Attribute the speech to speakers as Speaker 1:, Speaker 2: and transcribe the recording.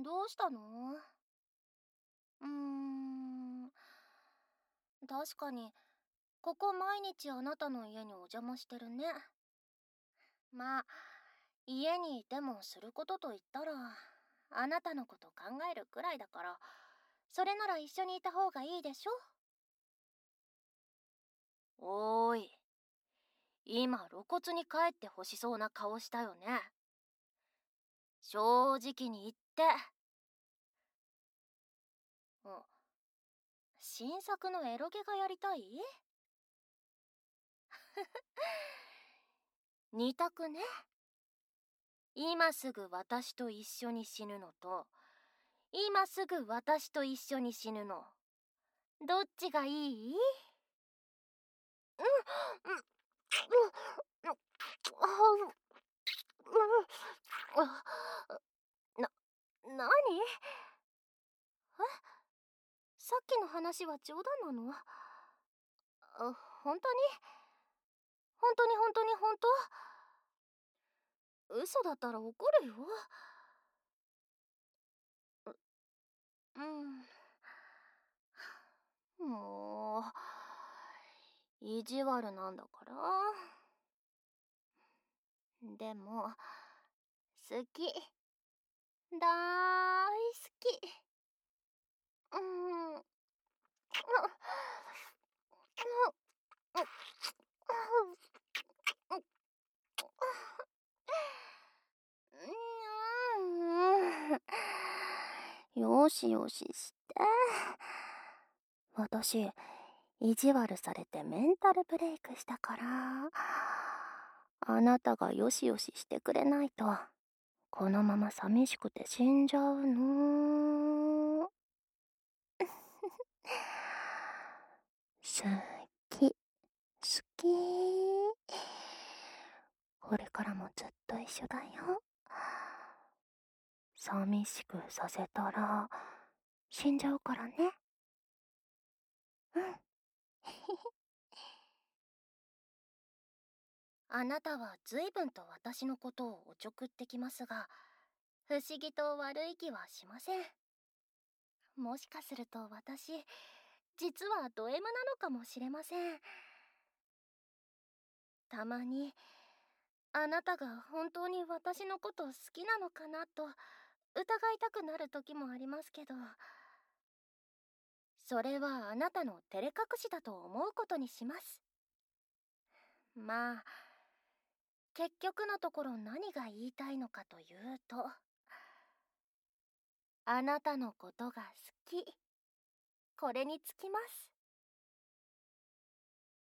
Speaker 1: どうしたの？うーん、確かに、ここ毎日あなたの家にお邪魔してるね。まあ、家にいてもすることと言ったら、あなたのこと考えるくらいだから、それなら一緒にいた方がいいでしょ？おーい、今露骨に帰ってほしそうな顔したよね。正直に言って。うん、新作のエロゲがやりたい？二択ね。今すぐ私と一緒に死ぬのと、今すぐ私と一緒に死ぬの。どっちがいい？うん、うん、うん、な、なに？さっきの話は冗談なの？本当に？本当に本当に本当？嘘だったら怒るよ。うん。もう、意地悪なんだから。でも、好き。だーい好き。うん。うん。よしよしして。私、意地悪されてメンタルブレイクしたから、あなたがよしよししてくれないと、このまま寂しくて死んじゃうの。好き、好き。これからもずっと一緒だよ。寂しくさせたら死んじゃうからね。うん。あなたは随分と私のことをおちょくってきますが、不思議と悪い気はしません。もしかすると私、実はド M なのかもしれません。たまに、あなたが本当に私のこと好きなのかなと疑いたくなる時もありますけど、それはあなたの照れ隠しだと思うことにします。まあ、結局のところ何が言いたいのかというと、あなたのことが好き。これにつきます。